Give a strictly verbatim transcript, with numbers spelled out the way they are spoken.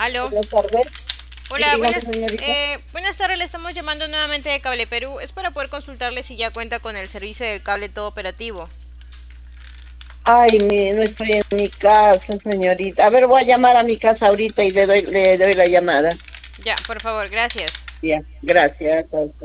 Aló. Buenas tardes. Sí, Hola, dígame, buenas, señorita. eh, buenas tardes. Le estamos llamando nuevamente de Cable Perú. Es para poder consultarle si ya cuenta con el servicio del cable todo operativo. Ay, mi, no estoy en mi casa, señorita. A ver, voy a llamar a mi casa ahorita y le doy, le doy la llamada. Ya, por favor, gracias. Ya, gracias.